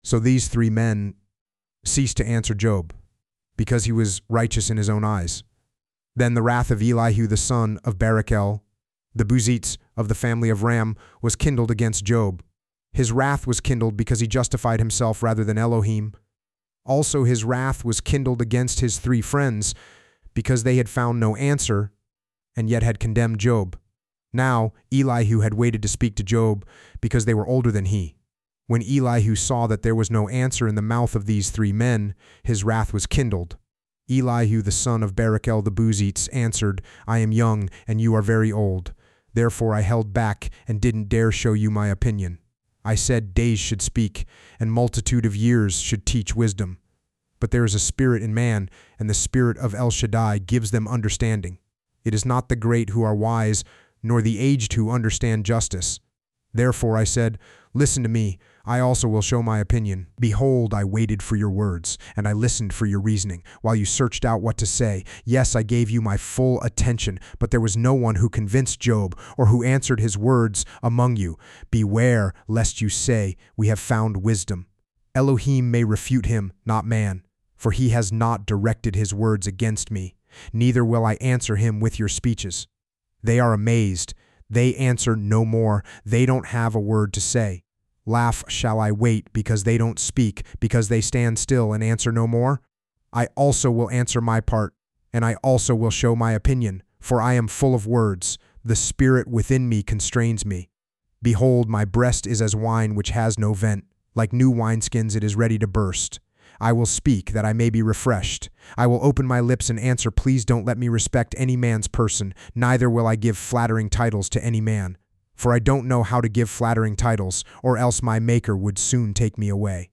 So these three men ceased to answer Job, because he was righteous in his own eyes. Then the wrath of Elihu the son of Barachel, the Buzites of the family of Ram, was kindled against Job. His wrath was kindled because he justified himself rather than Elohim. Also his wrath was kindled against his three friends, because they had found no answer, and yet had condemned Job. Now Elihu had waited to speak to Job, because they were older than he. When Elihu saw that there was no answer in the mouth of these three men, his wrath was kindled. Elihu the son of Barachel the Buzites answered, I am young, and you are very old. Therefore I held back and didn't dare show you my opinion. I said days should speak, and multitude of years should teach wisdom. But there is a spirit in man, and the spirit of El Shaddai gives them understanding. It is not the great who are wise, nor the aged who understand justice. Therefore I said, listen to me, I also will show my opinion. Behold, I waited for your words, and I listened for your reasoning, while you searched out what to say. Yes, I gave you my full attention, but there was no one who convinced Job, or who answered his words among you. Beware, lest you say, we have found wisdom. Elohim may refute him, not man, for he has not directed his words against me. Neither will I answer him with your speeches. They are amazed. They answer no more. They don't have a word to say. Laugh shall I wait, because they don't speak, because they stand still and answer no more? I also will answer my part, and I also will show my opinion, for I am full of words. The spirit within me constrains me. Behold, my breast is as wine which has no vent. Like new wineskins it is ready to burst. I will speak, that I may be refreshed. I will open my lips and answer, please don't let me respect any man's person, neither will I give flattering titles to any man. For I don't know how to give flattering titles, or else my Maker would soon take me away.